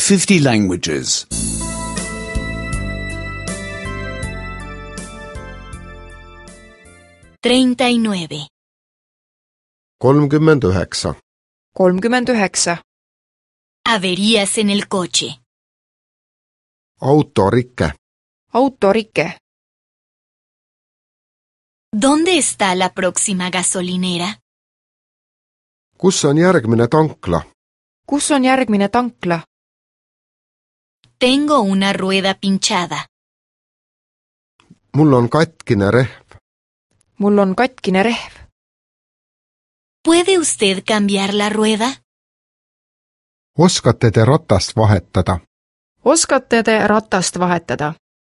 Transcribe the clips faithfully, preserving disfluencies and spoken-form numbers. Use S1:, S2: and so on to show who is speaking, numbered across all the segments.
S1: fifty languages.
S2: treinta y nueve.
S3: kolmkümmend üheksa.
S4: kolmkümmend üheksa.
S2: Averías en el coche.
S3: autorike.
S4: autorike.
S2: ¿Dónde está la próxima gasolinera?
S3: Kus on järgmine tankla?
S4: Kus on järgmine tankla?
S2: Tengo una rueda pinchada.
S3: Mul on katkine rehv.
S4: Mul on katkine rehv.
S2: ¿Puede usted cambiar la rueda?
S3: Oskate te ratast vahetada?
S4: Oskate te ratast vahetada?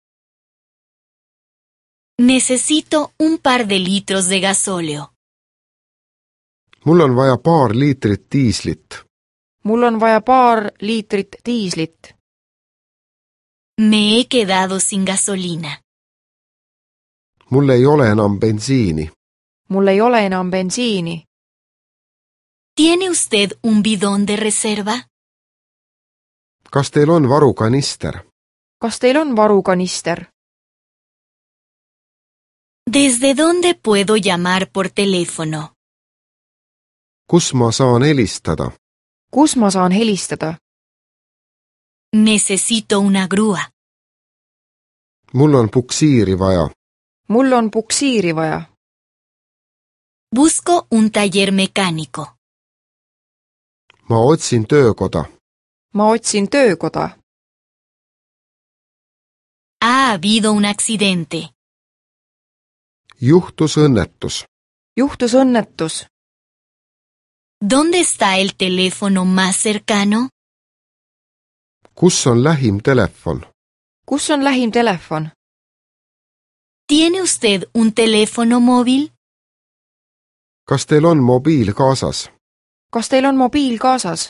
S2: Necesito un par de litros de gasóleo.
S3: Mul on vaja paar liitrit diislit.
S4: Mul on vaja paar liitrit diislit.
S2: Me he quedado sin gasolina.
S3: Mul ei ole enam bensiini.
S4: Mul ei ole enam bensiini.
S2: ¿Tiene usted un bidón de reserva?
S3: Kas teil on varukanister?
S4: Kas teil on varukanister?
S2: ¿Desde dónde puedo llamar por teléfono?
S3: Kus ma saan helistada?
S4: Kus ma saan helistada?
S2: Necesito una grúa.
S3: Mul on puksiiri vaja.
S4: Mul on puksiiri vaja.
S2: Busco un taller mecánico.
S3: Ma otsin töökoda.
S4: Ma otsin töökoda.
S2: Ha habido un accidente.
S3: Juhtus õnnetus.
S4: Juhtus õnnetus.
S2: ¿Dónde está el teléfono más cercano?
S3: Kus on lähim telefon?
S4: Kus on lähim telefon?
S2: ¿Tiene usted un teléfono móvil?
S3: Kas teil on mobiil kaasas?
S4: Kas teil on mobiil kaasas?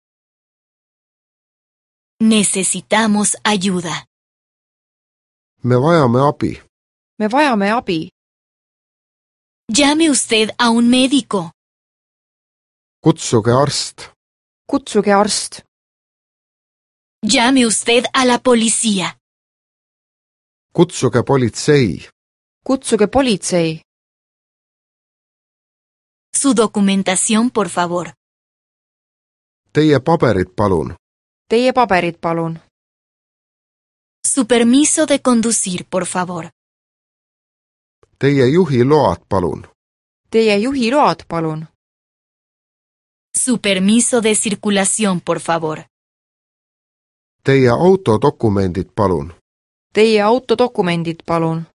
S2: Necesitamos ayuda.
S3: Me vajame abi.
S4: Me vajame abi.
S2: Llame usted a un médico.
S3: Kutsuge arst.
S4: Kutsuge arst.
S2: Llame usted a la policía.
S3: Kutsuge politsei.
S4: Kutsuge politsei.
S2: Su documentación, por favor.
S3: Teie paberid palun.
S4: Teie paberid palun.
S2: Su permiso de conducir, por favor.
S3: Teie juhi load palun.
S4: Teie juhi load palun.
S2: Su permiso de circulación, por favor.
S3: Teie autodokumendid palun.
S4: Teie autodokumendid palun.